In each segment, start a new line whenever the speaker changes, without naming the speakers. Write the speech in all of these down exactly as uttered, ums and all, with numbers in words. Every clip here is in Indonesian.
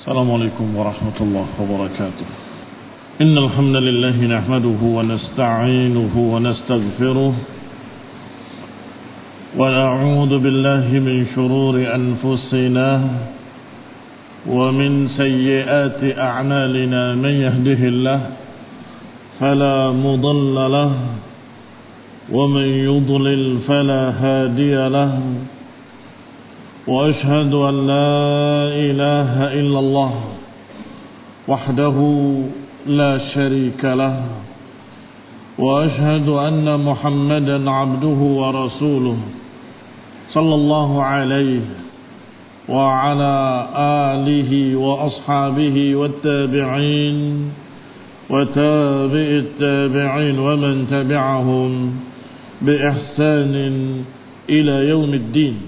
السلام عليكم ورحمة الله وبركاته. إن الحمد لله نحمده ونستعينه ونستغفره ونعوذ بالله من شرور أنفسنا ومن سيئات أعمالنا. من يهده الله فلا مضل له ومن يضلل فلا هادي له، وأشهد أن لا إله إلا الله وحده لا شريك له، وأشهد أن محمدا عبده ورسوله صلى الله عليه وعلى آله وأصحابه والتابعين وتابع التابعين ومن تبعهم بإحسان إلى يوم الدين.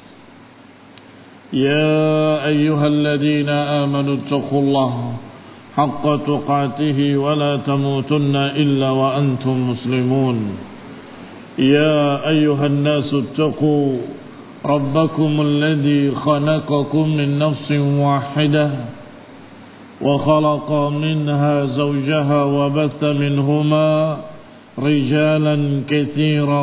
يا أيها الذين آمنوا اتقوا الله حق تقاته ولا تموتن إلا وأنتم مسلمون. يا أيها الناس اتقوا ربكم الذي خلقكم من نفس واحدة وخلق منها زوجها وبث منهما رجالا كثيرا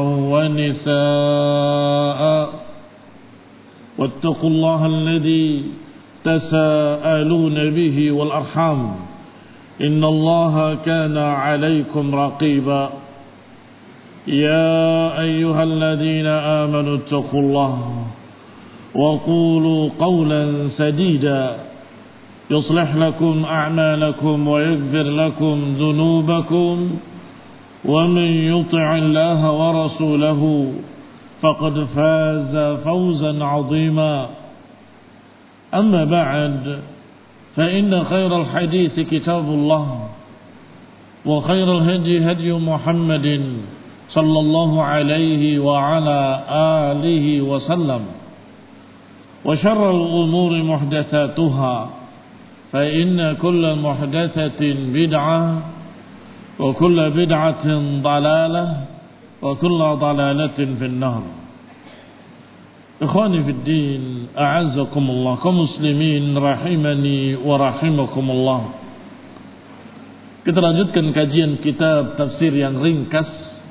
ونساء، واتقوا الله الذي تساءلون به والأرحام إن الله كان عليكم رقيبا. يا أيها الذين آمنوا اتقوا الله وقولوا قولا سديدا يصلح لكم أعمالكم ويغفر لكم ذنوبكم، ومن يطع الله ورسوله فقد فاز فوزا عظيما. أما بعد، فإن خير الحديث كتاب الله، وخير الهدي هدي محمد صلى الله عليه وعلى آله وسلم، وشر الأمور محدثاتها، فإن كل محدثة بدعة، وكل بدعة ضلالة، وكل ضلالة في النار. Ikhwani fid din, a'azzakumullah, kaum muslimin rahimani wa rahimakumullah. Kita lanjutkan kajian kitab tafsir yang ringkas,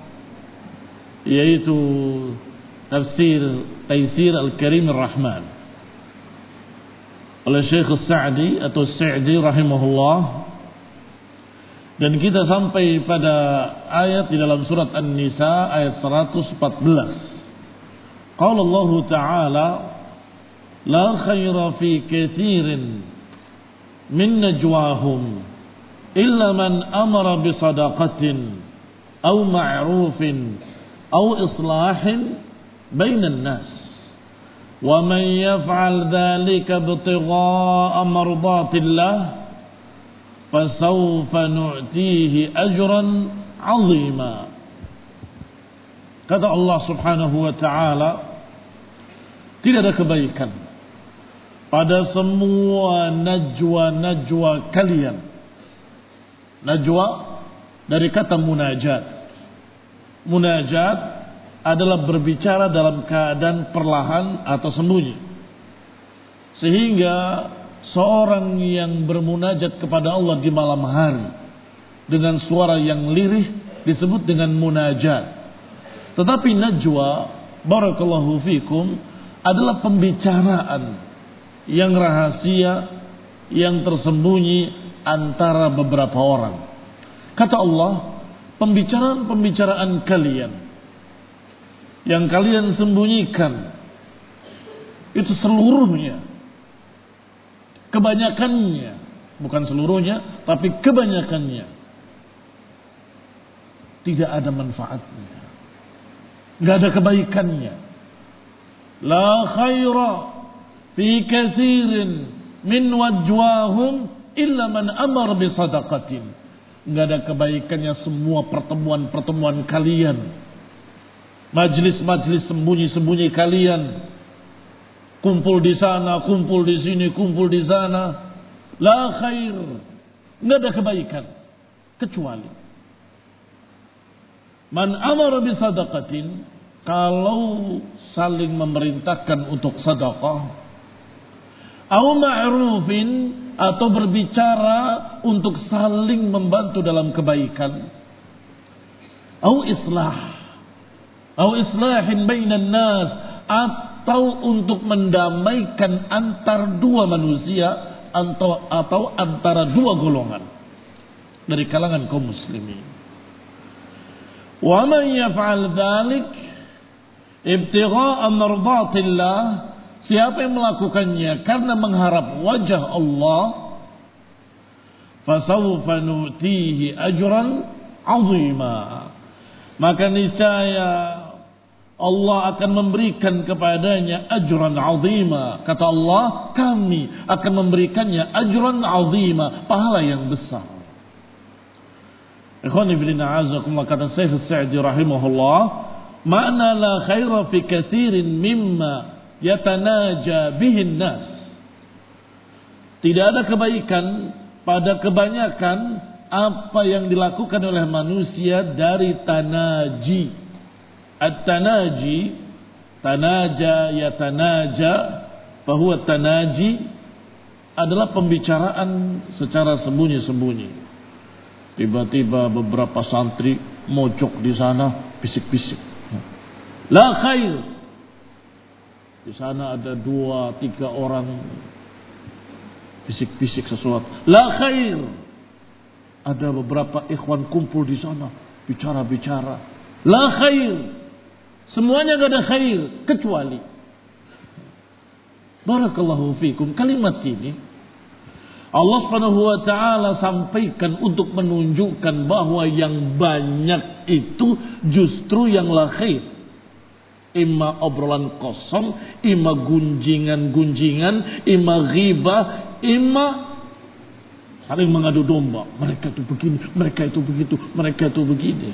yaitu tafsir Taisir Al-Karim Ar-Rahman oleh Syekh As-Sa'di atau Sa'di rahimahullah. Dan kita sampai pada ayat di dalam surat An-Nisa ayat seratus empat belas. Qala Allah Ta'ala, la khaira fi kathirin min najwahum illa man amara bi sadaqatin aw ma'rufin aw islahin bainan nas, wa man yaf'al dhalika ibtigha'a mardatillah fasawfa nu'tihi ajran 'azima. Kata Allah Subhanahu wa ta'ala, tidak ada kebaikan pada semua najwa-najwa kalian. Najwa dari kata munajat. Munajat adalah berbicara dalam keadaan perlahan atau sembunyi, sehingga seorang yang bermunajat kepada Allah di malam hari dengan suara yang lirih disebut dengan munajat. Tetapi najwa, barakallahu fikum, adalah pembicaraan yang rahasia, yang tersembunyi antara beberapa orang. Kata Allah, pembicaraan-pembicaraan kalian yang kalian sembunyikan itu seluruhnya, kebanyakannya, bukan seluruhnya, tapi kebanyakannya tidak ada manfaatnya, nggak ada kebaikannya. La khaira fi katsirin min wajwahum illa man amara bi sadaqatin. Nggak ada kebaikannya semua pertemuan-pertemuan kalian, majlis-majlis sembunyi-sembunyi kalian, kumpul di sana, kumpul di sini, kumpul di sana. La khair, nggak ada kebaikan kecuali man amara bi sadaqatin, kalau saling memerintahkan untuk sedekah, au ma'rufin, atau berbicara untuk saling membantu dalam kebaikan. Au islah, au islahin bainan nas, atau untuk mendamaikan antar dua manusia atau atau antara dua golongan dari kalangan kaum muslimin. Wa man yaf'al dzalik ibtigha'a mardatillah, siapa yang melakukannya karena mengharap wajah Allah, fasawfa nu'tihi ajran 'azima, maka niscaya Allah akan memberikan kepadanya ajran 'azima. Kata Allah, kami akan memberikannya ajran 'azima, pahala yang besar. Ikhwani fillah, azakumullah, kata Syekh Sa'di rahimahullah, makna la khaira fi katsirin mimma yatanaja bihin nas. Tidak ada kebaikan pada kebanyakan apa yang dilakukan oleh manusia dari tanaji. At-tanaji, tanaja yatanaja, bahwa tanaji adalah pembicaraan secara sembunyi-sembunyi. Tiba-tiba beberapa santri mojok di sana bisik-bisik. La khair. Di sana ada dua, tiga orang bisik-bisik sesuatu. La khair. Ada beberapa ikhwan kumpul di sana bicara-bicara. La khair. Semuanya gak ada khair kecuali. Barakallahu fikum. Kalimat ini Allah Subhanahu wa taala sampaikan untuk menunjukkan bahwa yang banyak itu justru yang la khair. Ima obrolan kosong, ima gunjingan-gunjingan, ima ghibah, ima saling mengadu domba. Mereka itu begini, mereka itu begitu, mereka itu begini.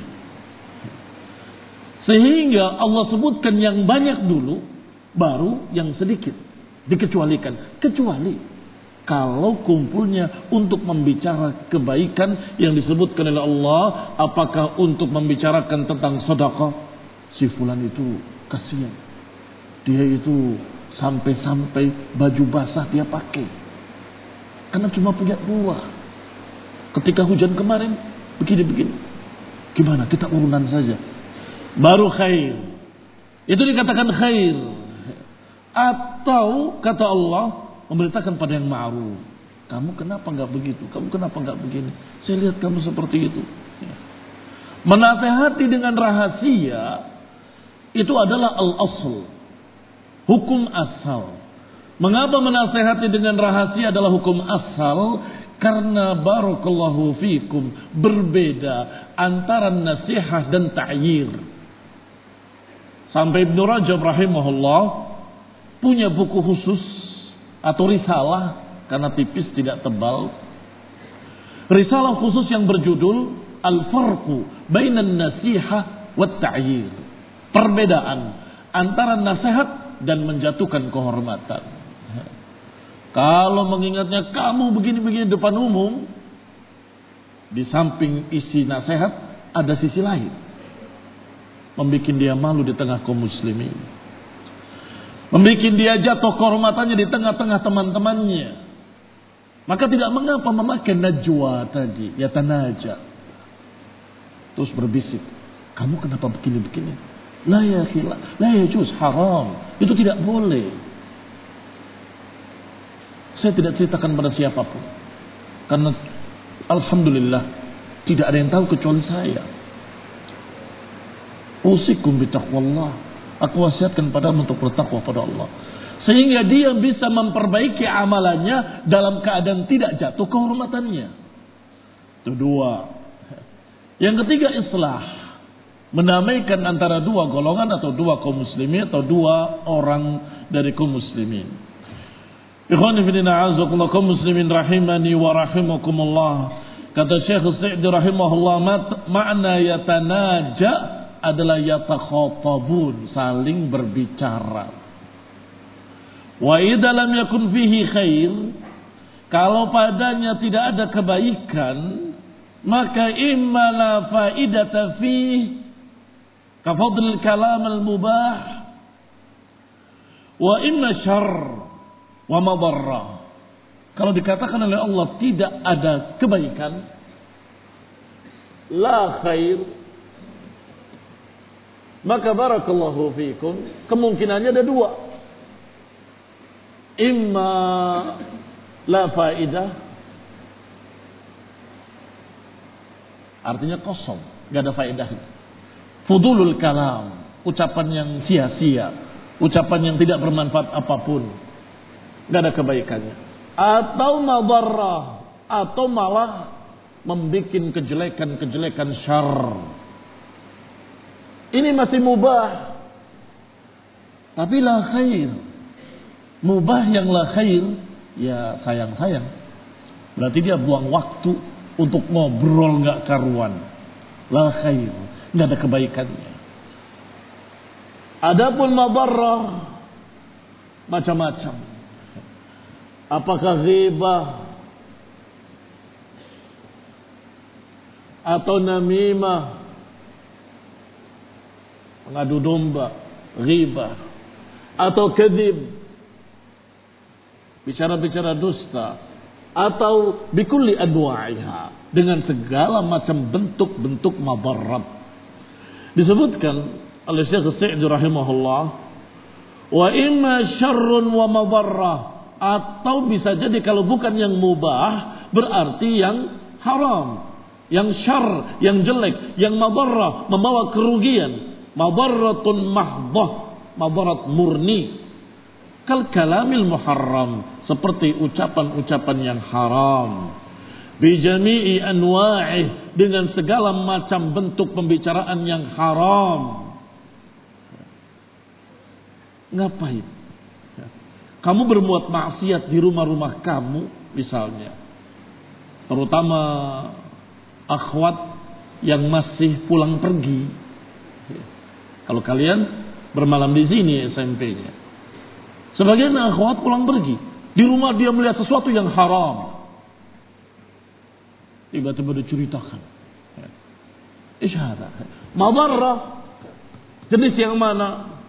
Sehingga Allah sebutkan yang banyak dulu, baru yang sedikit dikecualikan. Kecuali kalau kumpulnya untuk membicara kebaikan yang disebutkan oleh Allah, apakah untuk membicarakan tentang sedekah? Si fulan itu kasihan, dia itu sampai-sampai baju basah dia pakai karena cuma punya dua. Ketika hujan kemarin begini-begini, gimana kita urunan saja, baru khair. Itu dikatakan khair. Atau kata Allah, memberitakan pada yang ma'ruf. Kamu kenapa enggak begitu? Kamu kenapa enggak begini? Saya lihat kamu seperti itu. Menasehati dengan rahasia itu adalah al-asl, hukum asal. Mengapa menasehati dengan rahasia adalah hukum asal? Karena barakallahu fikum, berbeda antara nasihat dan ta'yir. Sampai Ibnu Rajab rahimahullah punya buku khusus atau risalah, karena tipis tidak tebal, risalah khusus yang berjudul Al-Farqu Bainan Nasihah wat Ta'yir, perbedaan antara nasihat dan menjatuhkan kehormatan. Kalau mengingatnya kamu begini-begini depan umum, di samping isi nasihat ada sisi lain, membuat dia malu di tengah kaum muslimin, membuat dia jatuh kehormatannya di tengah-tengah teman-temannya. Maka tidak mengapa memakai najwa tadi, ya tanaja, terus berbisik, kamu kenapa begini-begini? La ya khila, la yajuz, haram. Itu tidak boleh. Saya tidak ceritakan pada siapapun, karena alhamdulillah tidak ada yang tahu kecuali saya. Usikum bitaqwallah. Aku wasiatkan padamu untuk bertakwa pada Allah, sehingga dia bisa memperbaiki amalannya dalam keadaan tidak jatuh kehormatannya. Itu dua. Yang ketiga, islah, mendamaikan antara dua golongan atau dua kaum muslimin atau dua orang dari kaum muslimin. Ikhwani fillah, a'azakumullah, kaum muslimin rahimani wa rahimakumullah. Kata Syekh Sa'di rahimahullah, makna yatanaja adalah yatakhatabun, saling berbicara. Wa idza lam yakun fihi khair, kalau padanya tidak ada kebaikan, maka imma la faidata fihi ka fadl kalam al mubah, wa imma syarr wa madarrah. Kalau dikatakan oleh Allah tidak ada kebaikan, la khair, maka barakallahu fikum, kemungkinannya ada dua. Imma la faidah, artinya kosong, gak ada faedah. Fudulul kalam, ucapan yang sia-sia, ucapan yang tidak bermanfaat apapun, gak ada kebaikannya. Atau madarrah, atau malah membuat kejelekan-kejelekan syarr. Ini masih mubah, tapi la khair. Mubah yang la khair, ya sayang-sayang. Berarti dia buang waktu untuk ngobrol gak karuan. La khair, gak ada kebaikannya. Adapun madarrah, macam-macam. Apakah ghibah atau namimah, mengadu domba, ghibah, atau kadzib, bicara-bicara dusta, atau bikulli adwa'iha, dengan segala macam bentuk-bentuk madarrat. Disebutkan oleh Syekh Sa'di rahimahullah, wa imma syarrun wa madarrah, atau bisa jadi kalau bukan yang mubah berarti yang haram, yang syarr, yang jelek, yang madarrah, membawa kerugian. Madarratun mahdhah, madarat murni. Kal kalamil muharram, seperti ucapan-ucapan yang haram. Bi jami'i anwa'ih, dengan segala macam bentuk pembicaraan yang haram. Ngapain? Kamu berbuat maksiat di rumah-rumah kamu misalnya, terutama akhwat yang masih pulang pergi. Kalau kalian bermalam di sini S M P-nya, sebagian akhwat pulang pergi, di rumah dia melihat sesuatu yang haram, tiba-tiba diceritakan. Isyhada, madarrah, jenis yang mana?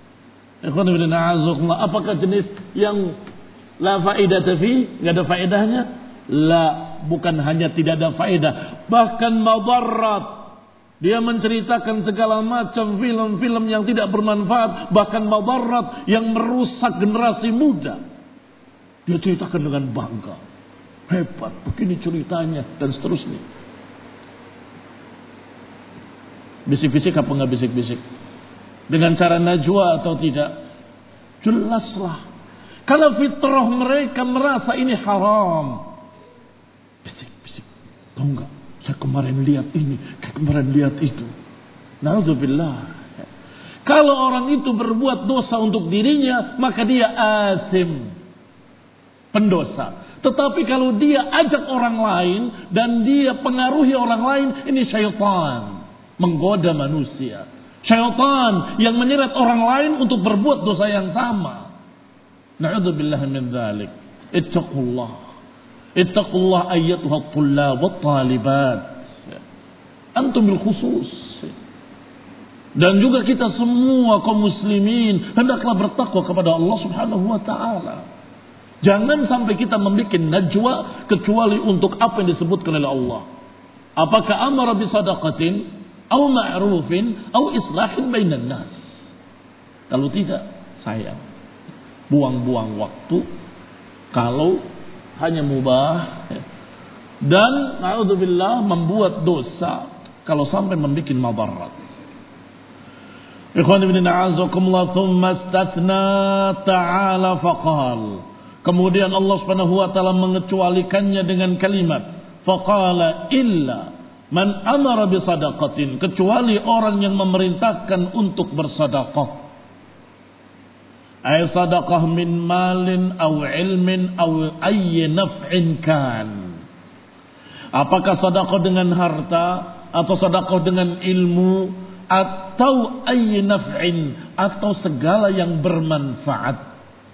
Apakah jenis yang la faedah fi, nggak ada faedahnya? La, bukan hanya tidak ada faedah, bahkan madarrat. Dia menceritakan segala macam film-film yang tidak bermanfaat, bahkan madarrat yang merusak generasi muda. Dia ceritakan dengan bangga, hebat, begini ceritanya, dan seterusnya. Bisik-bisik apa nggak bisik-bisik? Dengan cara najwa atau tidak? Jelaslah. Karena fitrah mereka merasa ini haram. Bisik-bisik. Tahu enggak? Saya kemarin lihat ini, saya kemarin lihat itu. Na'udzubillah. Kalau orang itu berbuat dosa untuk dirinya, maka dia asim, pendosa. Tetapi kalau dia ajak orang lain dan dia pengaruhi orang lain, ini syaitan, menggoda manusia. Syaitan yang menyeret orang lain untuk berbuat dosa yang sama. Na'udzubillah min dzalik. Ittaqullah. Ittaqullah ayyatuhat tullab wat talibat. Antum bil khusus. Dan juga kita semua kaum muslimin hendaklah bertakwa kepada Allah Subhanahu wa taala. Jangan sampai kita membuat najwa kecuali untuk apa yang disebutkan oleh Allah. Apakah amara bi sadaqatin atau ma'rufin, atau islahin bainan nas. Kalau tidak, sayang, buang-buang waktu. Kalau hanya mubah dan na'udzubillah membuat dosa, kalau sampai membuat madarrat. Ikhwan ibn a'azakumullah, thumma istathna ta'ala faqal. Kemudian Allah Subhanahu wa taala mengecualikannya dengan kalimat faqala illa man amara bisadaqatin, kecuali orang yang memerintahkan untuk bersedekah. Ay sadaqah min malin aw ilmin aw ayyi naf'in kan. Apakah sedekah dengan harta atau sedekah dengan ilmu atau ayyi naf'in, atau segala yang bermanfaat.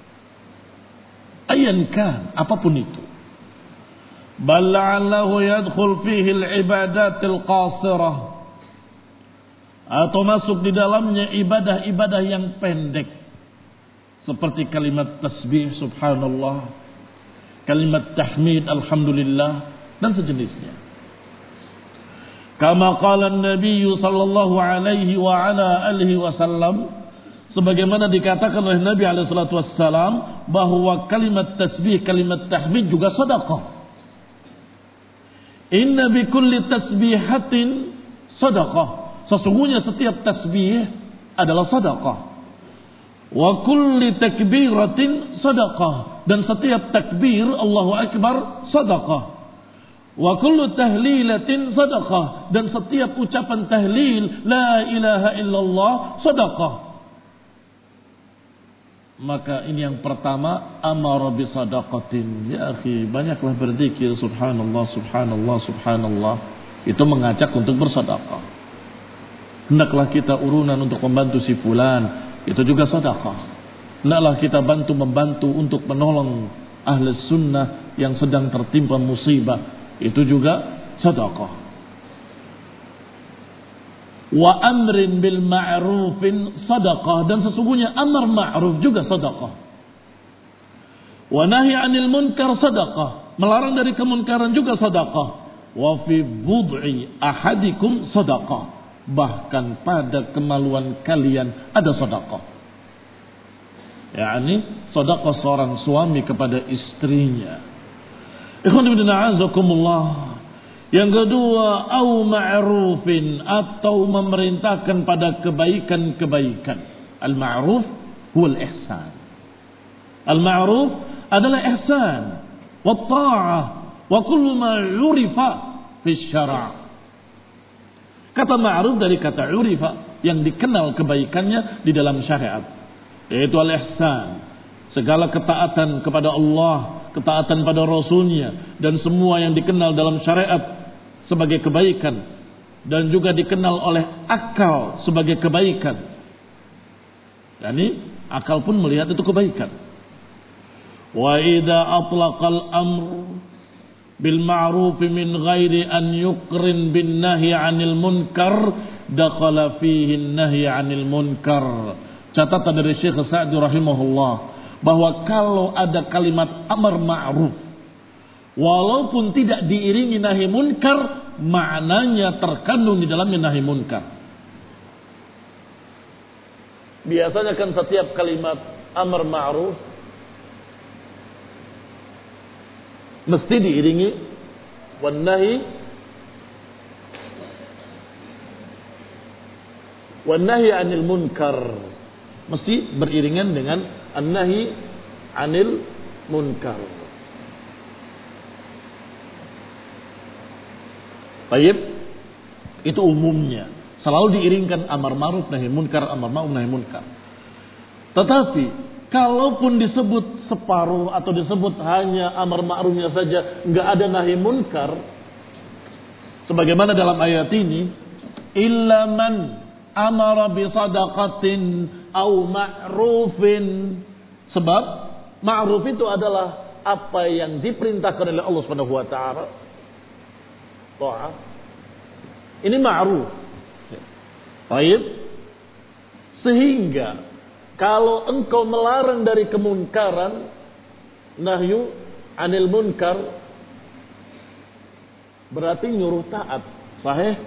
Ayyan kan, apapun itu. Bal la'allahu yadkhul fihi al-ibadatil qasirah, atau masuk di dalamnya ibadah-ibadah yang pendek seperti kalimat tasbih subhanallah, kalimat tahmid alhamdulillah dan sejenisnya. Kama qala an-nabiy sallallahu alaihi wa ala alihi wasallam, sebagaimana dikatakan oleh Nabi alaihi salatu wassalam bahwa kalimat tasbih, kalimat tahmid juga sedekah. Inna bi kulli tasbihatin sedekah. Sesungguhnya setiap tasbih adalah sedekah. Wa kulli takbiratin sedekah, dan setiap takbir Allahu akbar sedekah. Wa kullu tahlilatin sadaqah, dan setiap ucapan tahlil la ilaha illallah sadaqah. Maka ini yang pertama, amara bi sadaqatin. Ya akhi, banyaklah berzikir subhanallah subhanallah subhanallah. Itu mengajak untuk bersedekah. Hendaklah kita urunan untuk membantu si fulan, itu juga sedekah. Hendaklah kita bantu membantu untuk menolong ahli sunnah yang sedang tertimpa musibah, itu juga sedekah. Wa amrin bil ma'rufin sedekah, dan sesungguhnya amar ma'ruf juga sedekah. Wa nahi 'anil munkar sedekah, melarang dari kemunkaran juga sedekah. Wa fi bud'i ahadikum sedekah, bahkan pada kemaluan kalian ada sedekah. yakni sedekah seorang suami kepada istrinya. Ikhwan fillah azakumullah. Yang kedua, au ma'rufin, atau memerintahkan pada kebaikan-kebaikan. Al-ma'ruf huwa al-ihsan. Al-ma'ruf adalah ihsan wa ta'ah wa kullu ma 'urifa fi syara'. Kata ma'ruf dari kata 'urifa, yang dikenal kebaikannya di dalam syariat, yaitu al-ihsan. Segala ketaatan kepada Allah, ketaatan pada Rasulnya, dan semua yang dikenal dalam syariat sebagai kebaikan, dan juga dikenal oleh akal sebagai kebaikan. Yani akal pun melihat itu kebaikan. Wa idza atlaqal amr bil ma'ruf min ghairi an yuqrin bin nahi 'anil munkar dakhala fihi an-nahy 'anil munkar. Catatan dari Syekh Sa'di rahimahullah, bahwa kalau ada kalimat amar ma'ruf walaupun tidak diiringi nahi munkar, maknanya terkandung di dalamnya nahi munkar. Biasanya kan setiap kalimat amar ma'ruf mesti diiringi wan nahi wan nahi 'anil munkar, mesti beriringan dengan an-nahi 'anil munkar. Baik, itu umumnya selalu diiringkan amar ma'ruf nahi munkar, amar ma'ruf nahi munkar. Tetapi kalaupun disebut separuh atau disebut hanya amar ma'rufnya saja, enggak ada nahi munkar, sebagaimana dalam ayat ini, illa man amara bi sadaqatin au ma'rufin. Sebab ma'ruf itu adalah apa yang diperintahkan oleh Allah Subhanahu wa taala. Ta'ah. Ini ma'ruf. Baik. Sehingga kalau engkau melarang dari kemunkaran, nahyu 'anil munkar, berarti nyuruh taat. Sahih?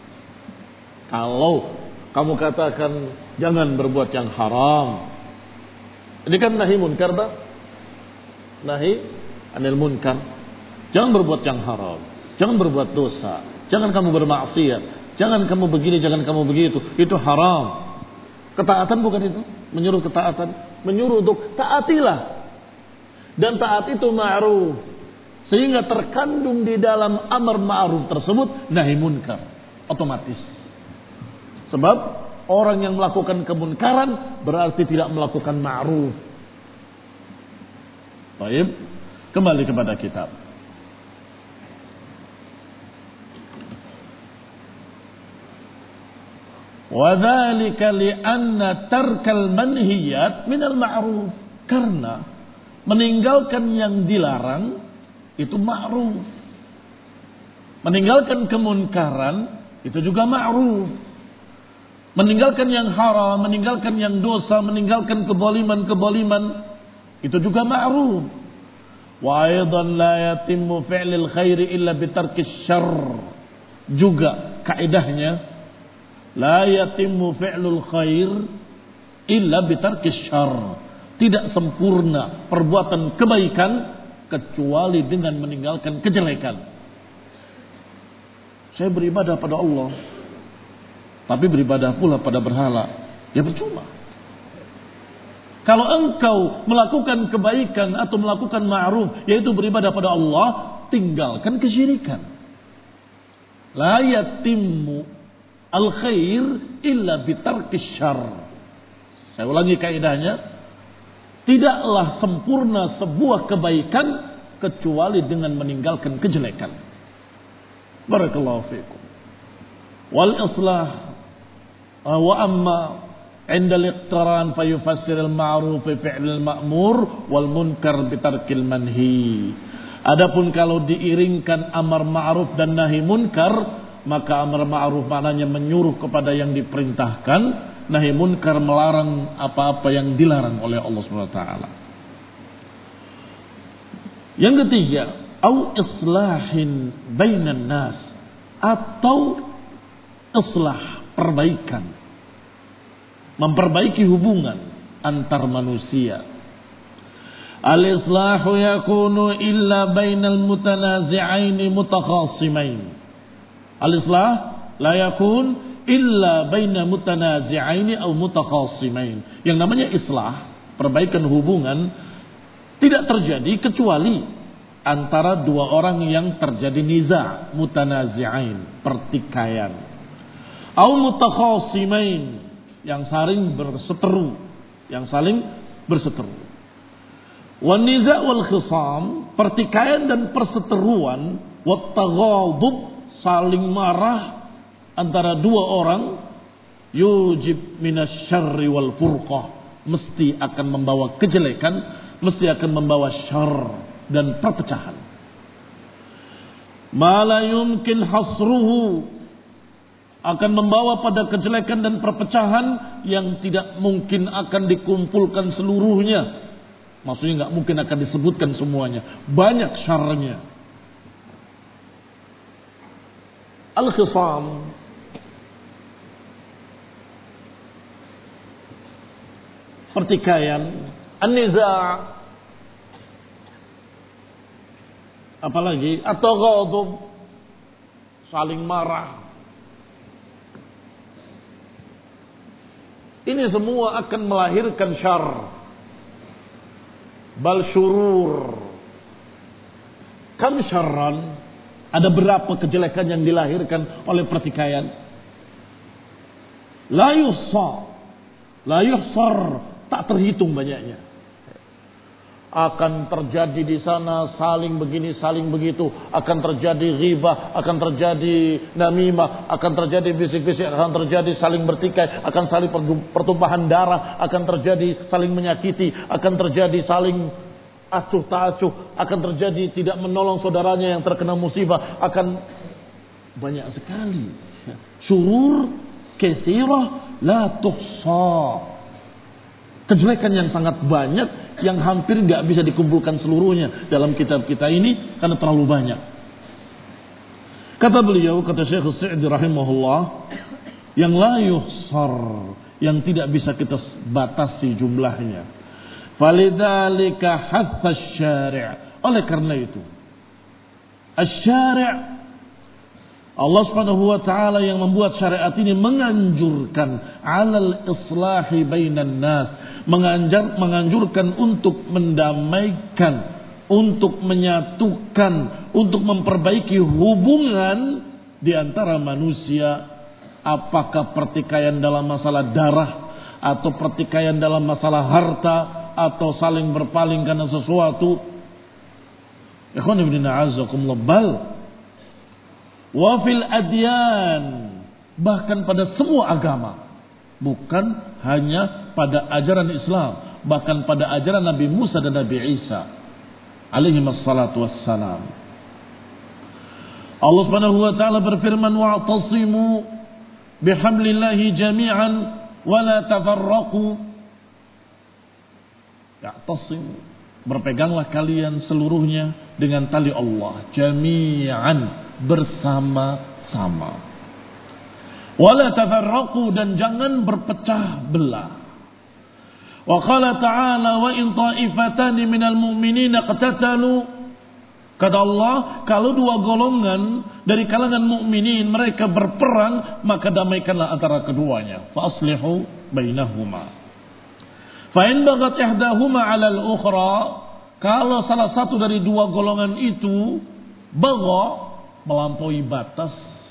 Kalau kamu katakan jangan berbuat yang haram, ini kan nahi munkar, tak? Nahi 'anil munkar. Jangan berbuat yang haram, jangan berbuat dosa, jangan kamu bermaksiat, jangan kamu begini, jangan kamu begitu. Itu haram. Ketaatan bukan itu? Menyuruh ketaatan, menyuruh untuk taatilah. Dan taat itu ma'ruf. Sehingga terkandung di dalam amar ma'ruf tersebut nahi munkar otomatis. Sebab orang yang melakukan kemunkaran berarti tidak melakukan ma'ruf. Baik, kembali kepada kitab. Wa dzalika li'anna tarkal manhiyat minal ma'ruf. Karena meninggalkan yang dilarang itu ma'ruf. Meninggalkan kemunkaran itu juga ma'ruf. Meninggalkan yang haram, meninggalkan yang dosa, meninggalkan keboliman-keboliman, itu juga ma'ruf. Wa aidan la yatimmu fi'lul khairi illa bitarkis syarr. Juga kaidahnya la yatimmu fi'lul khair illa bitarkis syarr. Tidak sempurna perbuatan kebaikan kecuali dengan meninggalkan kejelekan. Saya beribadah pada Allah, tapi beribadah pula pada berhala, ya percuma. Kalau engkau melakukan kebaikan atau melakukan ma'ruf, yaitu beribadah pada Allah, tinggalkan kesyirikan. La yatimmu al-khair illa bitarkis syarr. Saya ulangi kaidahnya. Tidaklah sempurna sebuah kebaikan kecuali dengan meninggalkan kejelekan. Barakallahu fiikum. Wal islah wa amma 'inda al-iqtiran fayufassir al-ma'ruf bi fi'l al-ma'mur wal munkar bi tarkil manhi. Adapun kalau diiringkan amar ma'ruf dan nahi munkar, maka amar ma'ruf maknanya menyuruh kepada yang diperintahkan, nahi munkar melarang apa-apa yang dilarang oleh Allah Subhanahu wa taala. Yang ketiga, au islahin bainan nas, atau islah, perbaikan, memperbaiki hubungan antar manusia. Al-islahu yakunu illa bainal mutanazi'aini mutakhasimain. Al-islah la yakun illa baina mutanazi'aini atau mutakhasimain. Yang namanya islah, perbaikan hubungan, tidak terjadi kecuali antara dua orang yang terjadi niza', mutanazi'ain, pertikaian. Au mutakhasimain, yang saling berseteru, yang saling berseteru. Wan niza' wal khisam, pertikaian dan perseteruan, wat taghadub, saling marah antara dua orang, yujib minasyarri wal furqah, mesti akan membawa kejelekan, mesti akan membawa syarr dan perpecahan. Ma la yumkin hasruhu, akan membawa pada kejelekan dan perpecahan yang tidak mungkin akan dikumpulkan seluruhnya. Maksudnya nggak mungkin akan disebutkan semuanya, banyak syarrnya. Al-khisam, pertikaian, an-niza', apalagi atau ghadab, saling marah. Ini semua akan melahirkan syarr, bal syurur. Kam syarran, ada berapa kejelekan yang dilahirkan oleh pertikaian? La yuhsa, la yuhsar, tak terhitung banyaknya. Akan terjadi di sana saling begini, saling begitu. Akan terjadi ghibah, akan terjadi namimah, akan terjadi bisik-bisik, akan terjadi saling bertikai, akan saling pertumpahan darah, akan terjadi saling menyakiti, akan terjadi saling acuh tak acuh, akan terjadi tidak menolong saudaranya yang terkena musibah, akan banyak sekali. Syurur katsirah la tuhsa. Kejelekan yang sangat banyak yang hampir nggak bisa dikumpulkan seluruhnya dalam kitab kita ini karena terlalu banyak. Kata beliau, kata Syekh Sa'di rahimahullah, yang la yuhsar, yang tidak bisa kita batasi jumlahnya. Falidzalika hatta asy-syari'. Oleh karena itu, asy-syari' Allah Subhanahu wa taala yang membuat syariat ini menganjurkan alal islahi bainan nas, menganjur, menganjurkan untuk mendamaikan, untuk menyatukan, untuk memperbaiki hubungan di antara manusia, apakah pertikaian dalam masalah darah atau pertikaian dalam masalah harta atau saling berpaling karena sesuatu. Ikhwan ibn a'azzakumullah, bal wa fil adyan, bahkan pada semua agama, bukan hanya pada ajaran Islam, bahkan pada ajaran Nabi Musa dan Nabi Isa alaihi wassalatu wassalam. Allah Subhanahu wa taala berfirman, wa'tasimu bihablillahi jami'an wa la tafarraqu. Ya'tasimu, berpeganglah kalian seluruhnya dengan tali Allah, jami'an, bersama-sama. Wala tafarraqu, dan jangan berpecah belah. Wa qala ta'ala wa in ta'ifatani minal mu'minina qatatalu. Kata Allah, kalau dua golongan dari kalangan mukminin mereka berperang, maka damaikanlah antara keduanya. Fa aslihu bainahuma. Fa in bagat ihdahuma 'ala al-ukhra, kalau salah satu dari dua golongan itu bagha, melampaui batas,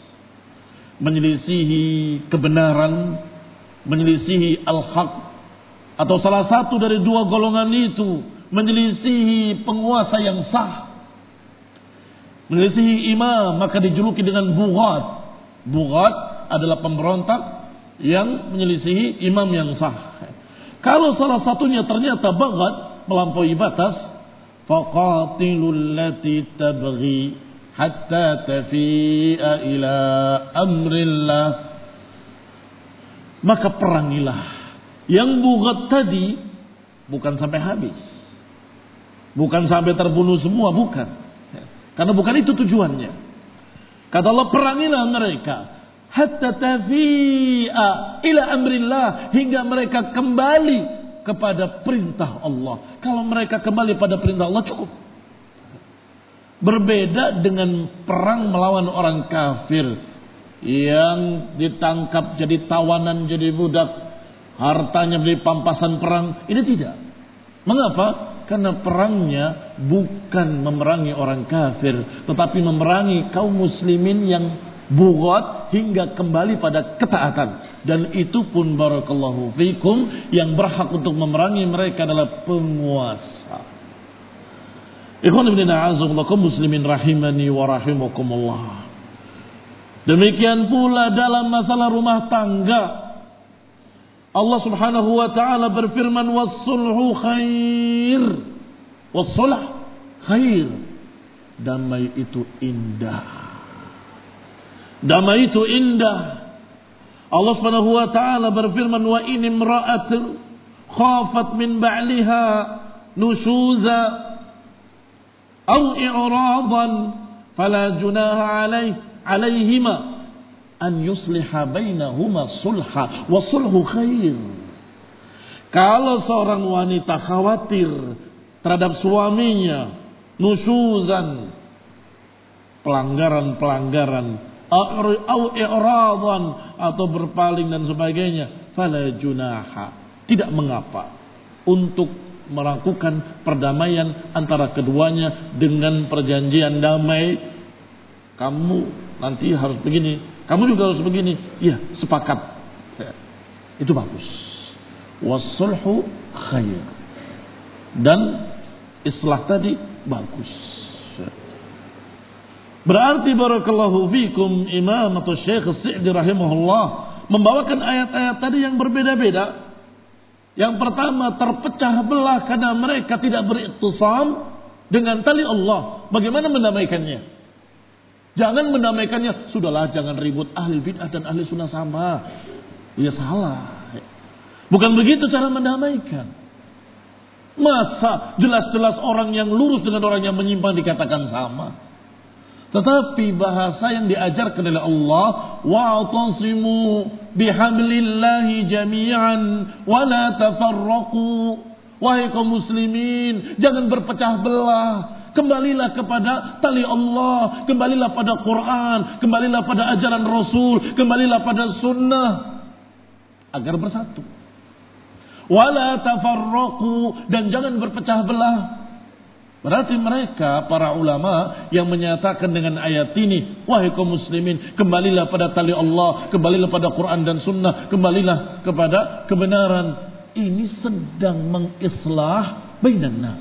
menyelisihi kebenaran, menyelisihi al-haq, atau salah satu dari dua golongan itu menyelisihi penguasa yang sah, menyelisihi imam, maka dijuluki dengan bughat. Bughat adalah pemberontak yang menyelisihi imam yang sah. Kalau salah satunya ternyata baghat, melampaui batas, faqatilul lati tabghi hatta tafi'a ila amrillah, maka perangilah yang bughat tadi, bukan sampai habis, bukan sampai terbunuh semua, bukan. Karena bukan itu tujuannya. Kata Allah, perangilah mereka hatta tafi'a ila amrillah, hingga mereka kembali kepada perintah Allah. Kalau mereka kembali pada perintah Allah, cukup. Berbeda dengan perang melawan orang kafir yang ditangkap jadi tawanan, jadi budak, hartanya menjadi pampasan perang. Ini tidak. Mengapa? Karena perangnya bukan memerangi orang kafir, tetapi memerangi kaum muslimin yang bughat hingga kembali pada ketaatan. Dan itu pun barakallahu fikum, yang berhak untuk memerangi mereka adalah penguasa. Ikhwan ibn a'azakumullah muslimin rahimani wa rahimakumullah. Demikian pula dalam masalah rumah tangga, Allah subhanahu wa ta'ala berfirman, wassulhu khair. Wassulh khair. Damai itu indah. Damai itu indah. Allah subhanahu wa ta'ala berfirman, wa in imra'atun khafat min ba'liha nusyuza aw i'radan fala junaha alaih, alaihima an yusliha bainahuma sulha wa sulhu khair. Kalau seorang wanita khawatir terhadap suaminya, nusyuzan, pelanggaran-pelanggaran, au i'radan, atau berpaling dan sebagainya, fala junaha, tidak mengapa untuk melakukan perdamaian antara keduanya dengan perjanjian damai. Kamu nanti harus begini, kamu juga harus begini. Ya, sepakat. Ya, itu bagus. Wassulhu khair. Dan islah tadi bagus. Berarti barakallahu fikum, Imam atau Syekh As-Sa'di rahimahullah membawakan ayat-ayat tadi yang berbeda-beda. Yang pertama, terpecah belah karena mereka tidak beriktisam dengan tali Allah. Bagaimana mendamaikannya? Jangan mendamaikannya, sudahlah jangan ribut, ahli bid'ah dan ahli sunnah sama. Ya salah. Bukan begitu cara mendamaikan. Masa jelas-jelas orang yang lurus dengan orang yang menyimpang dikatakan sama? Tetapi bahasa yang diajarkan oleh Allah, wa'tasimu bihablillahi jami'an wa la tafarraqu. Wahai kaum muslimin, jangan berpecah belah. Kembalilah kepada tali Allah, kembalilah pada Quran, kembalilah pada ajaran Rasul, kembalilah pada sunnah agar bersatu. Wala tafarraqu, dan jangan berpecah belah. Berarti mereka para ulama yang menyatakan dengan ayat ini, wahai kaum muslimin, kembalilah pada tali Allah, kembalilah pada Quran dan sunnah, kembalilah kepada kebenaran. Ini sedang mengislah bainan nas.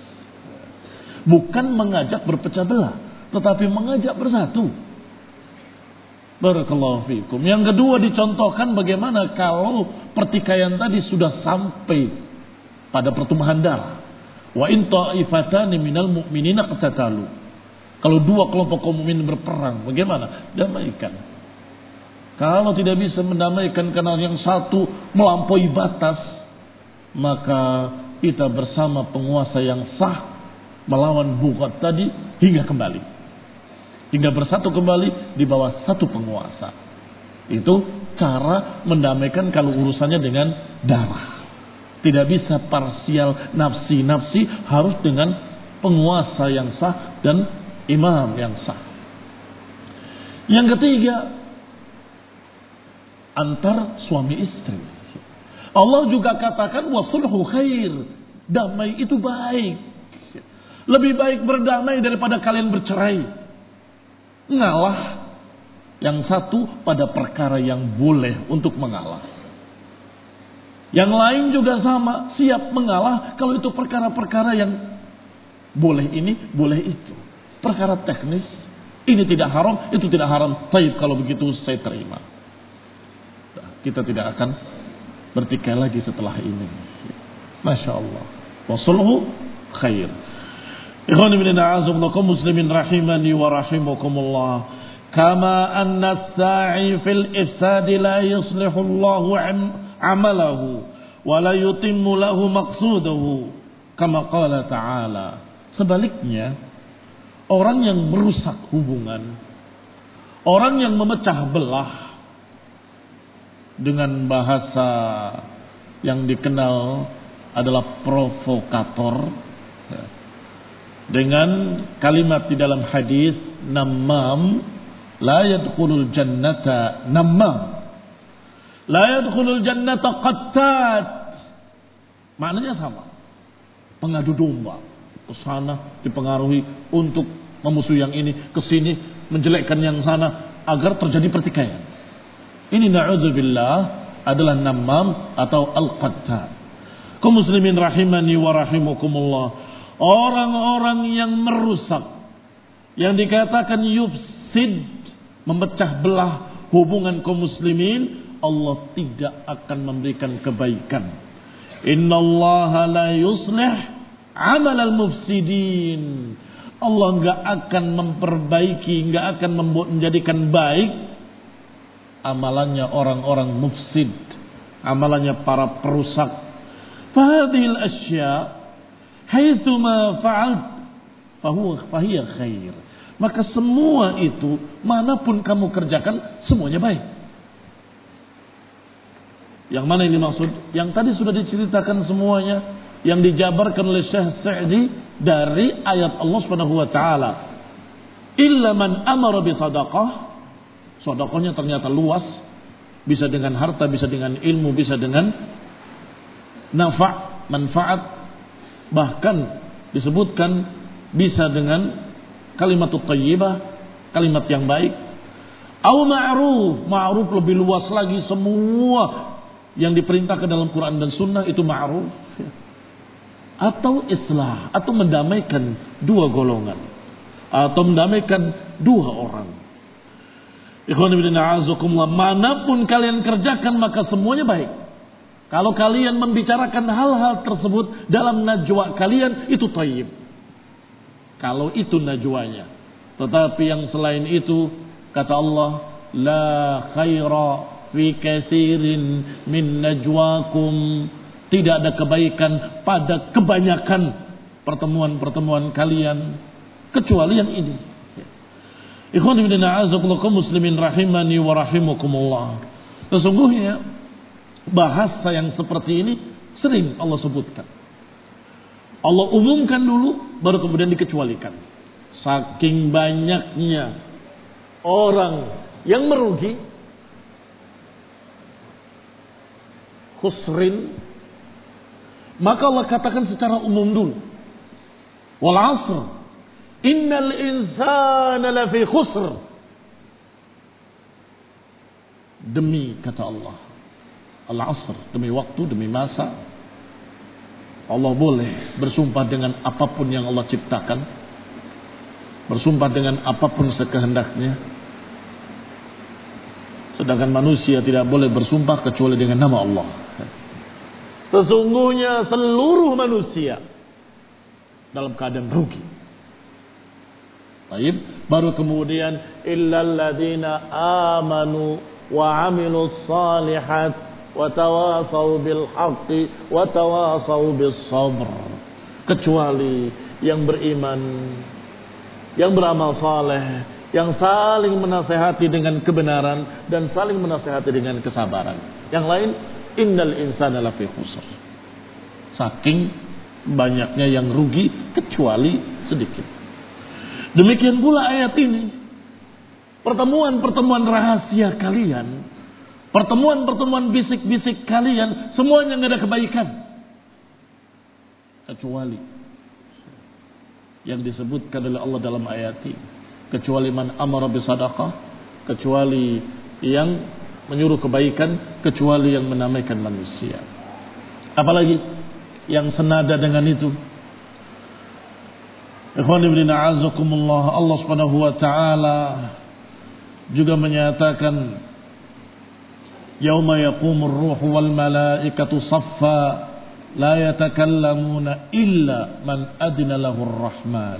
Bukan mengajak berpecah belah, tetapi mengajak bersatu. Barakallahu fikum. Yang kedua dicontohkan bagaimana kalau pertikaian tadi sudah sampai pada pertumpahan darah. Wa in ta'ifatani minal mu'minina qatatalu. Kalau dua kelompok kaum mukmin berperang, bagaimana? Damaikan. Kalau tidak bisa mendamaikan karena yang satu melampaui batas, maka kita bersama penguasa yang sah melawan bughat tadi hingga kembali. Hingga bersatu kembali di bawah satu penguasa. Itu cara mendamaikan kalau urusannya dengan darah. Tidak bisa parsial nafsi-nafsi, harus dengan penguasa yang sah dan imam yang sah. Yang ketiga, antar suami istri. Allah juga katakan wasulhu khair, damai itu baik. Lebih baik berdamai daripada kalian bercerai. Ngalah yang satu pada perkara yang boleh untuk mengalah. Yang lain juga sama, siap mengalah kalau itu perkara-perkara yang boleh ini, boleh itu. Perkara teknis, ini tidak haram, itu tidak haram. Taib, kalau begitu saya terima. Nah, kita tidak akan bertikai lagi setelah ini. Masya Allah. Wasulhu khair. Ikhwan ibn a'azamullakum muslimin rahimani wa rahimakumullah. Kama anna as-sa'i fil ifsadi la yuslihu Allahu amalahu wa la yutimmu lahu maqsudahu. Kama qala ta'ala. Sebaliknya, orang yang merusak hubungan, orang yang memecah belah dengan bahasa yang dikenal adalah provokator, dengan kalimat di dalam hadis namam, la yadkhulul jannata namam, la yadkhulul jannata qattat. Maknanya sama, pengadu domba, ke sana dipengaruhi untuk memusuhi yang ini, ke sini menjelekkan yang sana agar terjadi pertikaian. Ini na'udzubillah adalah namam atau al-qattat. Kaum muslimin rahimani wa rahimakumullah. Orang-orang yang merusak, yang dikatakan yufsid, memecah belah hubungan kaum muslimin, Allah tidak akan memberikan kebaikan. Innallaha la yuslih amal al-mufsidin. Allah enggak akan memperbaiki, enggak akan menjadikan baik amalannya orang-orang mufsid, amalannya para perusak. Fahadhil asya haitsuma fa'alt fahuwa fahiya khair. Maka semua itu manapun kamu kerjakan semuanya baik. Yang mana ini maksud? Yang tadi sudah diceritakan semuanya, yang dijabarkan oleh Syekh Sa'di dari ayat Allah Subhanahu wa taala. Illa man amara bi sadaqah. Sedekahnya ternyata luas, bisa dengan harta, bisa dengan ilmu, bisa dengan nafa', manfaat, bahkan disebutkan bisa dengan kalimatut thayyibah, kalimat yang baik. Au ma'ruf, ma'ruf lebih luas lagi, semua yang diperintahkan dalam Quran dan Sunnah itu ma'ruf. Atau islah, atau mendamaikan dua golongan, atau mendamaikan dua orang. Ikhwan ibn a'azakumullah, manapun kalian kerjakan maka semuanya baik. Kalau kalian membicarakan hal-hal tersebut dalam najwa kalian, itu thayyib. Kalau itu najwanya. Tetapi yang selain itu, kata Allah, la khaira fi katsirin min najwakum. Tidak ada kebaikan pada kebanyakan pertemuan-pertemuan kalian, kecuali yang ini. Ikhwan ibn a'azakumullah muslimin rahimani wa rahimakumullah. Sesungguhnya bahasa yang seperti ini sering Allah sebutkan. Allah umumkan dulu, baru kemudian dikecualikan. Saking banyaknya orang yang merugi, khusrin, maka Allah katakan secara umum dulu. Wal 'asr, innal insana lafi khusr. Demi kata Allah, al-'asr, demi waktu, demi masa, Allah boleh bersumpah dengan apapun yang Allah ciptakan, bersumpah dengan apapun sekehendaknya. Sedangkan manusia tidak boleh bersumpah kecuali dengan nama Allah. Sesungguhnya seluruh manusia dalam keadaan rugi. Baik, baru kemudian illal ladzina amanu wa amilus salihat wa tawasaw bil haqqi wa tawasaw bis sabr. Kecuali yang beriman, yang beramal saleh, yang saling menasehati dengan kebenaran dan saling menasehati dengan kesabaran. Yang lain, innal insana lafi khusr. Saking banyaknya yang rugi kecuali sedikit. Demikian pula ayat ini. Pertemuan-pertemuan rahasia kalian, pertemuan-pertemuan bisik-bisik kalian, semuanya nggak ada kebaikan. Kecuali yang disebutkan oleh Allah dalam ayat ini. Kecuali man amara bisadaqah, kecuali yang menyuruh kebaikan, kecuali yang menamaikan manusia. Apalagi yang senada dengan itu. Ikhwan ibn a'azakumullah, Allah Subhanahu wa taala juga menyatakan yauma yaqumur ruhu wal malaikatu saffa la yatakallamuna illa man adina lahur rahman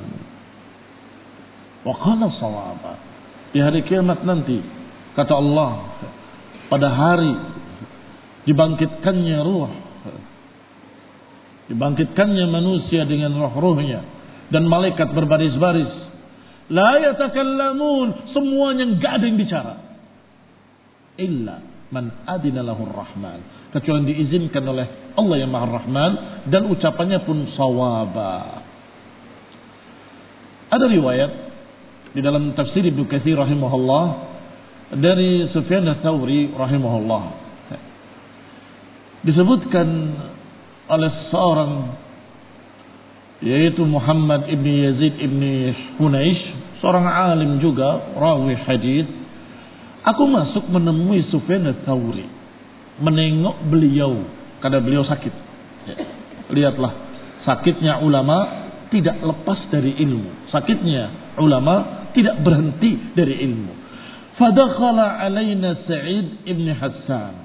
wa qala shawaba. Di hari kiamat nanti, kata Allah, pada hari dibangkitkannya ruh, dibangkitkannya manusia dengan roh-rohnya dan malaikat berbaris-baris. La yatakallamun, semuanya enggak ada yang bicara. Illa man adina lahur rahman, kecuali yang diizinkan oleh Allah yang Maha Rahman dan ucapannya pun sawaba. Ada riwayat di dalam tafsir Ibnu Katsir rahimahullah dari Sufyan ats-Tsauri rahimahullah, disebutkan oleh seorang yaitu Muhammad ibn Yazid ibn Hunaish, seorang alim juga, rawi hadis. Aku masuk menemui Sufyan ats-Tsauri, menengok beliau karena beliau sakit. Ya. Lihatlah, sakitnya ulama tidak lepas dari ilmu. Sakitnya ulama tidak berhenti dari ilmu. Fadakhala alaina Sa'id ibn Hassan.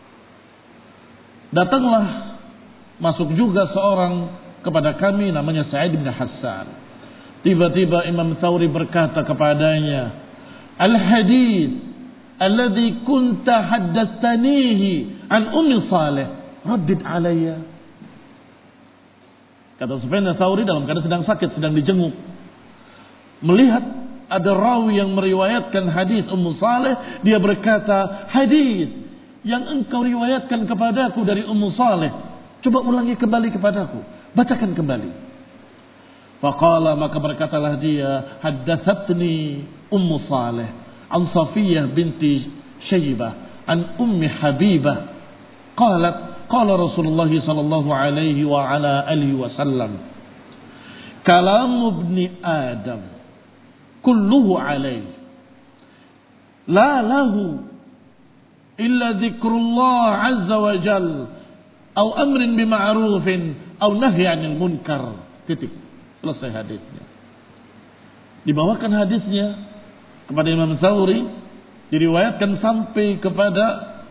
Datanglah, masuk juga seorang kepada kami namanya Sa'id bin Hassan. Tiba-tiba Imam Tsauri berkata kepadanya, "Al-hadits alladhi kunta haddatsanihi an Ummi Saleh, raddid alayya." Kata Sufyan Tsauri dalam keadaan sedang sakit, sedang dijenguk, melihat ada rawi yang meriwayatkan hadis Ummu Saleh, dia berkata, "Hadis yang engkau riwayatkan kepadaku dari Ummu Saleh, coba ulangi kembali kepadaku, bacakan kembali." Faqala, maka berkatalah dia, "Haddatsatni Ummu Saleh an Safiyah binti Syaibah an Ummi Habibah qalat qala Rasulullah sallallahu alaihi wa ala alihi wasallam kalamu ibni Adam kulluhu alaihi la lahu illa dzikrullah azza wa jal au amrin bima'rufin au nahy 'anil munkar." Titik. Selesai hadisnya. Dibawakan hadisnya kepada Imam Tsauri, diriwayatkan sampai kepada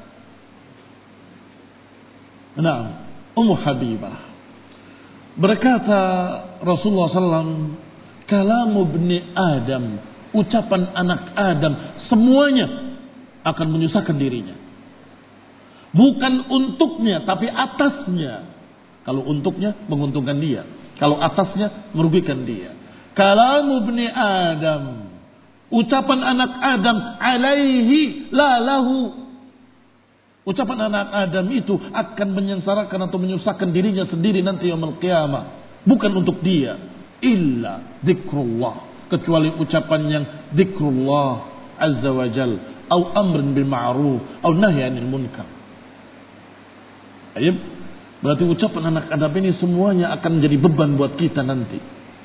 nah, Ummu Habibah. Berkata Rasulullah sallallahu alaihi wasallam, "Kalamu ibni Adam," ucapan anak Adam semuanya akan menyusahkan dirinya. Bukan untuknya, tapi atasnya. Kalau untuknya menguntungkan dia, kalau atasnya merugikan dia. Kalamu ibni Adam, ucapan anak Adam, alaihi la lahu. Ucapan anak Adam itu akan menyengsarakan atau menyusahkan dirinya sendiri nanti yaumul qiyamah. Bukan untuk dia. Illa dzikrullah, kecuali ucapan yang dzikrullah azza wa jal, au amrin bil ma'ruf, au nahy 'anil munkar. Ayib, berarti ucapan anak Adam ini semuanya akan menjadi beban buat kita nanti.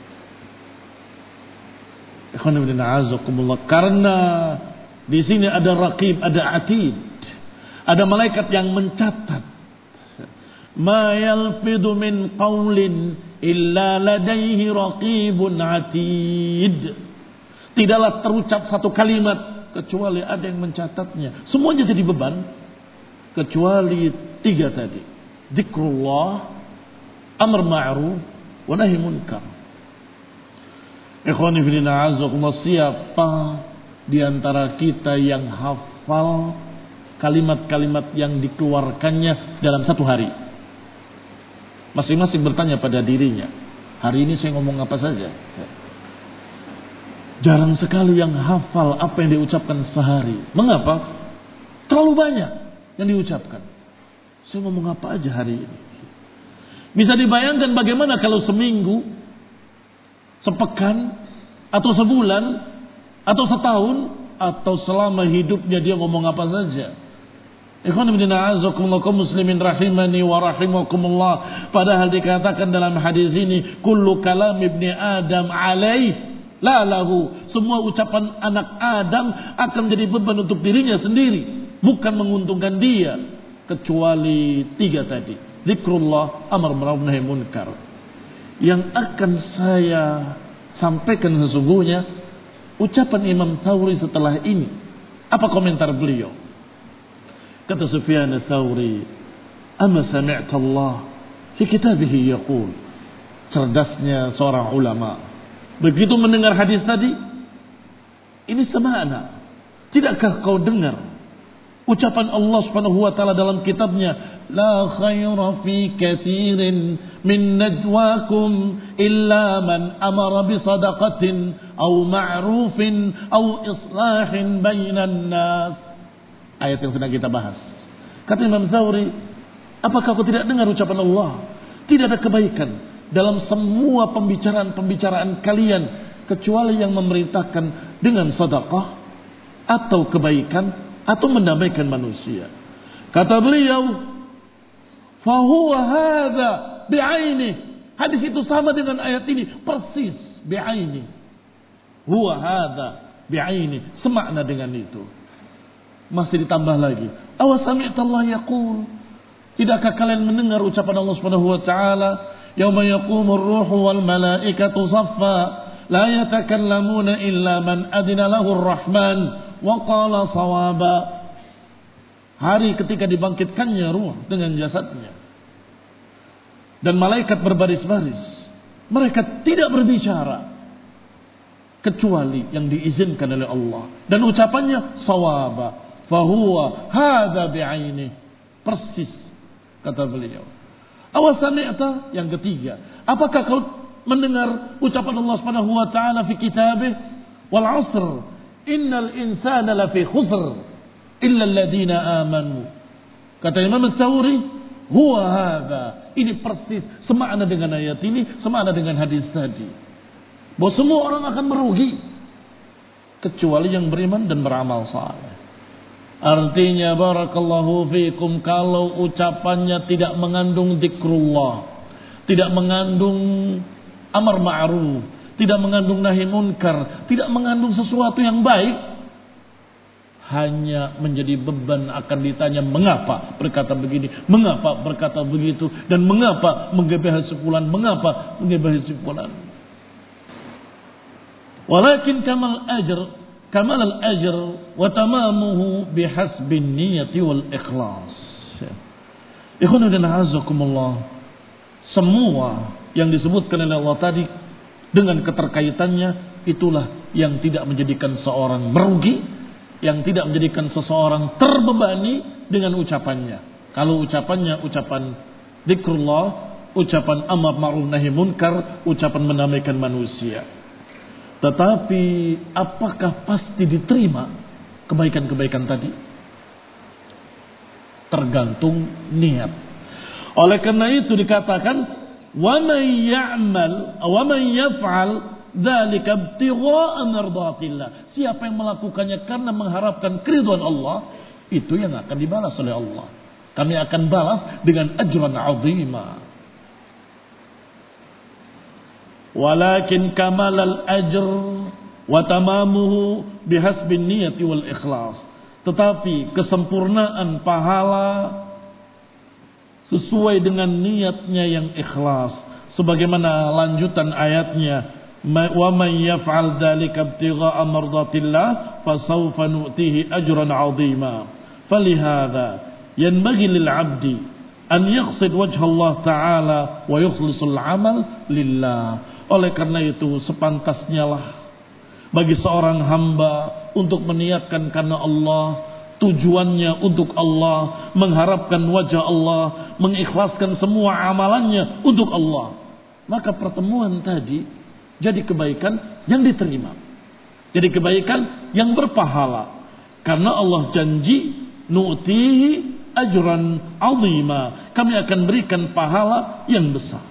Ikhwan ibn a'azakumullah, karena di sini ada raqib, ada atid, ada malaikat yang mencatat. Ma yalfidu min qawlin illa ladaihi raqibun atid. Tidaklah terucap satu kalimat kecuali ada yang mencatatnya. Semuanya jadi beban kecuali tiga tadi. Zikrullah, amr ma'ruf, wa nahi munkar. Ikhwani fillah, azakumullah, siapa di antara kita yang hafal kalimat-kalimat yang dikeluarkannya dalam satu hari. Masing-masing bertanya pada dirinya, hari ini saya ngomong apa saja? Jarang sekali yang hafal apa yang diucapkan sehari. Mengapa? Terlalu banyak yang diucapkan. Saya ngomong apa aja hari ini? Bisa dibayangkan bagaimana kalau seminggu, sepekan, atau sebulan, atau setahun, atau selama hidupnya dia ngomong apa saja. Ikhwan ibn a'azakumullah muslimin rahimani wa rahimakumullah. Padahal dikatakan dalam hadis ini, kullu kalam ibni Adam alaih la lahu. Semua ucapan anak Adam akan jadi beban untuk dirinya sendiri, bukan menguntungkan dia, kecuali tiga tadi. Zikrullah, amar ma'ruf nahi munkar. Yang akan saya sampaikan sesungguhnya ucapan Imam Thawri setelah ini. Apa komentar beliau? Kata Sufyan Ats-Tsauri, "Amma sami'ta Allah fi kitabihi yaqul." Cerdasnya seorang ulama. Begitu mendengar hadis tadi, ini semana. Tidakkah kau dengar ucapan Allah Subhanahu wa taala dalam kitabnya, "La khaira fi katsirin min najwakum illa man amara bi sadaqatin aw ma'rufin aw islahin bainan nas." Ayat yang sedang kita bahas. Kata Imam Thawri, apakah kau tidak dengar ucapan Allah? Tidak ada kebaikan dalam semua pembicaraan-pembicaraan kalian kecuali yang memerintahkan dengan sedekah atau kebaikan atau mendamaikan manusia. Kata beliau, fahuwa hadza bi'aini. Hadis itu sama dengan ayat ini, persis bi'aini. Huwa hadza bi'aini, semakna dengan itu. Masih ditambah lagi, awasami'ta Allah yaqul. Tidakkah kalian mendengar ucapan Allah Subhanahu wa taala, yauma yaqumur ruhu wal malaikatu saffa la yatakallamuna illa man adina lahu ar-rahman wa qala shawaba. Hari ketika dibangkitkannya ruh dengan jasadnya dan malaikat berbaris-baris, mereka tidak berbicara kecuali yang diizinkan oleh Allah, dan ucapannya shawaba. Fahuwa hadza bi'aini, persis kata beliau. Awasami'ta, yang ketiga, apakah kau mendengar ucapan Allah Subhanahu wa taala fi kitabih, wal 'asr innal insana lafi khusr illa alladziina aamanu. Kata Imam Ats-Tsauri, huwa hadza, ini persis semakna dengan ayat ini, semakna dengan hadis tadi. Bahwa semua orang akan merugi kecuali yang beriman dan beramal saleh. Artinya barakallahu fikum, kalau ucapannya tidak mengandung zikrullah, tidak mengandung amar ma'ruf, tidak mengandung nahi munkar, tidak mengandung sesuatu yang baik, hanya menjadi beban, akan ditanya mengapa berkata begini, mengapa berkata begitu, dan mengapa menggebehi si fulan, mengapa menggebehi si fulan. Walakin kamal ajr kamal al-ajr wa tamamuhu bihasbin niyati wal ikhlas. Ikhwan dan azakumullah, semua yang disebutkan oleh Allah tadi dengan keterkaitannya, itulah yang tidak menjadikan seorang merugi, yang tidak menjadikan seseorang terbebani dengan ucapannya. Kalau ucapannya ucapan zikrullah, ucapan amar ma'ruf nahi munkar, ucapan mendamaikan manusia. Tetapi apakah pasti diterima kebaikan-kebaikan tadi? Tergantung niat. Oleh karena itu dikatakan, wa may ya'mal wa may yaf'al dzalika ibtigha'a mardatillah. Siapa yang melakukannya karena mengharapkan keridhaan Allah, itu yang akan dibalas oleh Allah. Kami akan balas dengan ajran 'azima. Walakin kamal al-ajr wa tamamuhu bihasbin niyati wal ikhlas. Tetapi kesempurnaan pahala sesuai dengan niatnya yang ikhlas. Sebagaimana lanjutan ayatnya, wa man yaf'al dzalika ibtigha'a mardatillah fasawfa nu'tihi ajran 'azima. Falihadza yanbaghi lil 'abdi an yaqsid wajha Allah ta'ala wa yukhlisul 'amal lillah. Oleh karena itu sepantasnya lah bagi seorang hamba untuk meniatkan karena Allah, tujuannya untuk Allah, mengharapkan wajah Allah, mengikhlaskan semua amalannya untuk Allah, maka pertemuan tadi jadi kebaikan yang diterima, jadi kebaikan yang berpahala, karena Allah janji nu'tihi ajran azima, kami akan berikan pahala yang besar.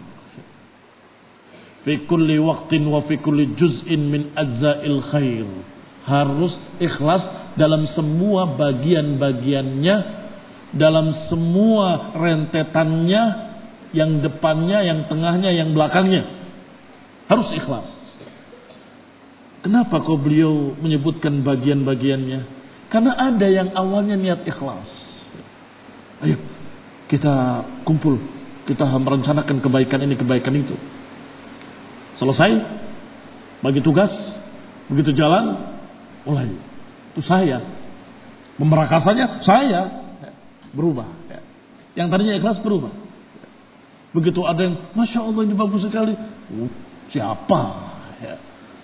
Fi kulli waqtin wa fi kulli juz'in min ajza'il khair, harus ikhlas dalam semua bagian-bagiannya, dalam semua rentetannya, yang depannya, yang tengahnya, yang belakangnya, harus ikhlas. Kenapa kok beliau menyebutkan bagian-bagiannya? Karena ada yang awalnya niat ikhlas. Ayo kita kumpul, kita merencanakan kebaikan ini, kebaikan itu. Selesai bagi tugas, begitu jalan mulai. Itu saya, memerakasanya saya, berubah. Yang tadinya ikhlas berubah. Begitu ada yang, Masya Allah ini bagus sekali. Uh, siapa? Ya.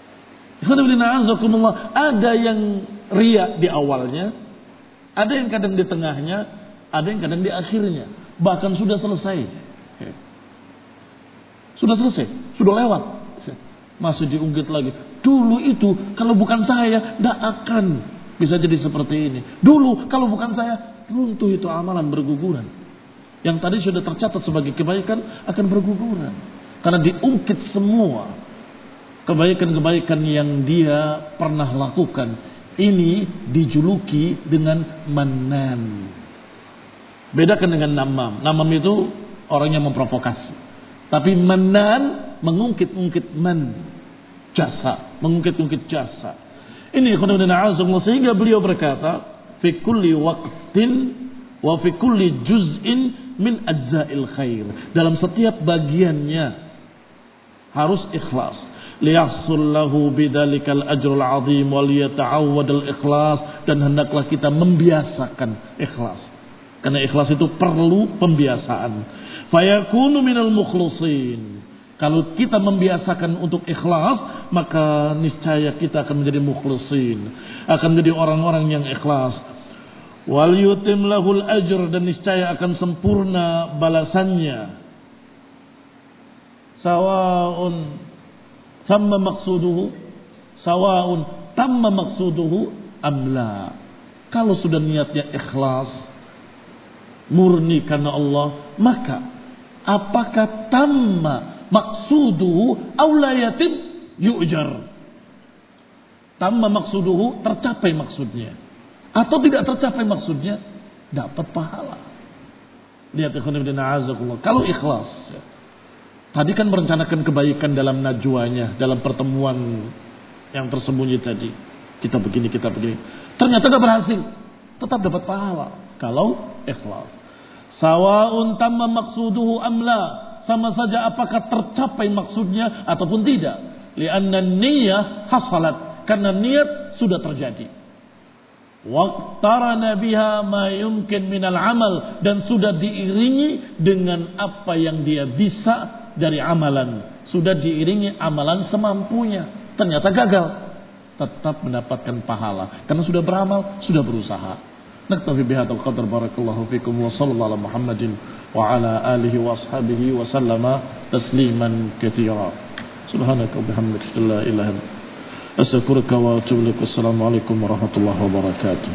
Ada yang riya di awalnya, ada yang kadang di tengahnya, ada yang kadang di akhirnya. Bahkan sudah selesai. Ya. Sudah selesai, sudah lewat. Masih diungkit lagi. Dulu itu kalau bukan saya, tidak akan bisa jadi seperti ini. Dulu kalau bukan saya, runtuh itu amalan, berguguran. Yang tadi sudah tercatat sebagai kebaikan akan berguguran. Karena diungkit semua kebaikan-kebaikan yang dia pernah lakukan. Ini dijuluki dengan Mannan. Bedakan dengan Namam. Namam itu orang yang memprovokasi. Tapi Mannan mengungkit-ungkit man, jasa, mengungkit-ungkit jasa. Ini sehingga beliau berkata, fi kulli waqtin wa fi kulli juz'in min ajza'il khair. Dalam setiap bagiannya harus ikhlas. Liyahsul lahu bidzalikal ajrul azim wa liyata'awwadul ikhlas, dan hendaklah kita membiasakan ikhlas. Karena ikhlas itu perlu pembiasaan. Fayakunu minal mukhlisin. Kalau kita membiasakan untuk ikhlas, maka niscaya kita akan menjadi mukhlisin, akan menjadi orang-orang yang ikhlas. Wal yutim lahul ajr, dan niscaya akan sempurna balasannya. Sawaun tamma maqsuduhu, sawaun tamma maqsuduhu amla. Kalau sudah niatnya ikhlas, murni karena Allah, maka apakah tamma maksuduhu aulayatin yu'jar, tamma maksuduhu tercapai maksudnya atau tidak tercapai maksudnya, dapat pahala. Lihat ikhwan fillah, a'azakumullah. Kalau ikhlas, tadi kan merencanakan kebaikan dalam najwanya, dalam pertemuan yang tersembunyi tadi, kita begini, kita begini, ternyata tidak berhasil, tetap dapat pahala kalau ikhlas. Sawaun tamma maksuduhu amla, sama saja apakah tercapai maksudnya ataupun tidak. Lianna niyyah hasalat, karena niat sudah terjadi. Waqtarana biha ma yumkin minal amal, dan sudah diiringi dengan apa yang dia bisa dari amalan. Sudah diiringi amalan semampunya, ternyata gagal, tetap mendapatkan pahala karena sudah beramal, sudah berusaha. Naktafi bihadzal qadar, barakallahu fikum wa sallallahu ala Muhammadin wa ala alihi wa ashabihi wa sallama tasliman katsira. Subhanaka wa bihamdika la ilaha illa anta astaghfiruka wa atubu ilaik. Assalamualaikum warahmatullahi wabarakatuh.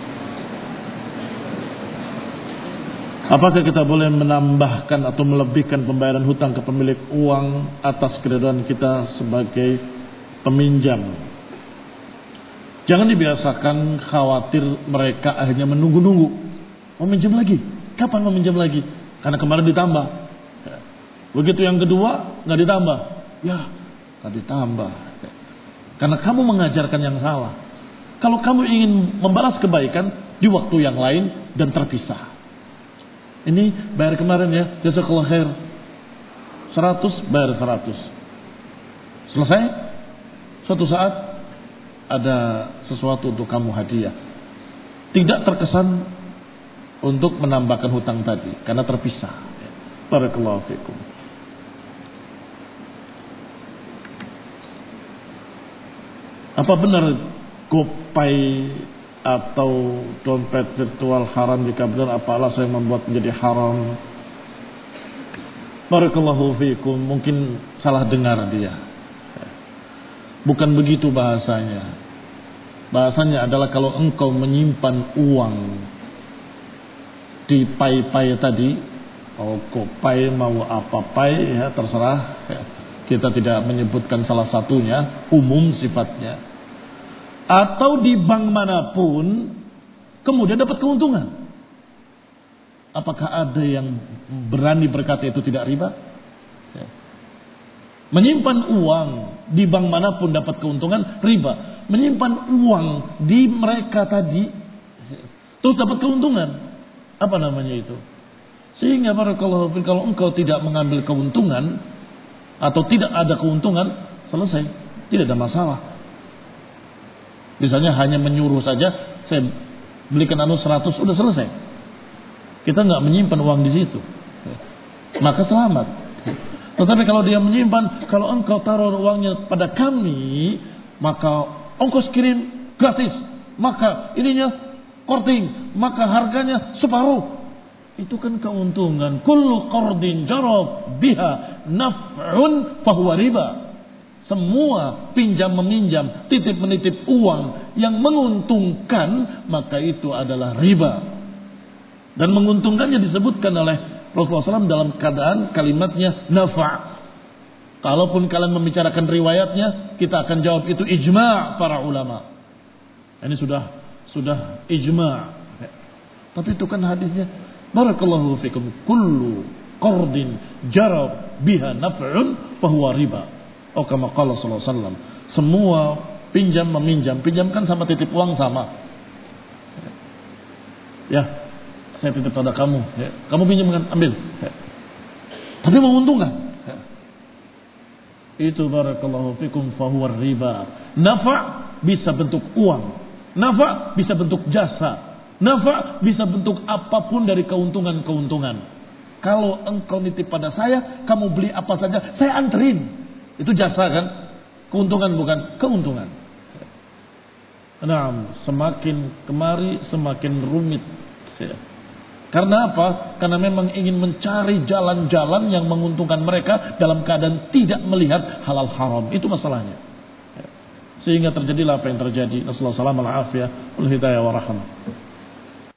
Apakah kita boleh menambahkan atau melebihkan pembayaran hutang ke pemilik uang atas keridhaan kita sebagai peminjam? Jangan dibiasakan khawatir mereka akhirnya menunggu-nunggu. Mau minjam lagi? Kapan mau minjam lagi? Karena kemarin ditambah. Begitu yang kedua nggak ditambah. Ya, nggak ditambah. Karena kamu mengajarkan yang salah. Kalau kamu ingin membalas kebaikan di waktu yang lain dan terpisah. Ini bayar kemarin ya, jazakallahu khair. seratus bayar seratus. Selesai? Suatu saat ada sesuatu untuk kamu hadiah. Tidak terkesan untuk menambahkan hutang tadi karena terpisah. Barakallahu fikum. Apa benar GoPay atau dompet virtual haram jika benar, apa alasan yang membuat menjadi haram? Barakallahu fiikum, mungkin salah dengar dia. Bukan begitu bahasanya. Bahasanya adalah kalau engkau menyimpan uang di pai-pai tadi, mau pai mau apa pai ya terserah. Kita tidak menyebutkan salah satunya, umum sifatnya. Atau di bank manapun, kemudian dapat keuntungan. Apakah ada yang berani berkata itu tidak riba? Ya. Menyimpan uang di bank manapun dapat keuntungan, riba. Menyimpan uang di mereka tadi, terus dapat keuntungan, apa namanya itu? Sehingga barakallahu fiik, kalau engkau tidak mengambil keuntungan atau tidak ada keuntungan, selesai, tidak ada masalah. Misalnya hanya menyuruh saja, saya belikan anu seratus, udah selesai. Kita nggak menyimpan uang di situ, maka selamat. Tetapi kalau dia menyimpan, kalau engkau taruh uangnya pada kami, maka ongkos kirim gratis, maka ininya korting, maka harganya separuh. Itu kan keuntungan. Kullu qardin jarab biha naf'un fahuwa riba. Semua pinjam meminjam, titip menitip uang yang menguntungkan, maka itu adalah riba. Dan menguntungkannya disebutkan oleh Rasulullah shallallahu alaihi wasallam dalam keadaan kalimatnya nafa'. Kalaupun kalian membicarakan riwayatnya, kita akan jawab itu ijma' para ulama. Ini sudah sudah ijma'. Tapi itu kan hadisnya, barakallahu fikum, kullu qardin jarab biha naf'un fahuwa riba. Oh kama qala sallallahu alaihi wasallam. Semua pinjam meminjam, pinjamkan sama titip uang sama. Ya. Saya titip pada kamu, ya. Kamu pinjamkan, ambil, ya. Tapi menguntungkan, ya. Itu barakallahu fikum fahuwa riba. Nafa' bisa bentuk uang, nafa' bisa bentuk jasa, nafa' bisa bentuk apapun dari keuntungan-keuntungan. Kalau engkau nitip pada saya, kamu beli apa saja, saya anterin. Itu jasa kan? Keuntungan bukan? Keuntungan. Nah, semakin kemari semakin rumit, ya. Karena apa? Karena memang ingin mencari jalan-jalan yang menguntungkan mereka dalam keadaan tidak melihat halal haram. Itu masalahnya. Sehingga terjadilah apa yang terjadi. Nasallahu alaihi wasallam al-afiyah wal hidayah wa rahmah.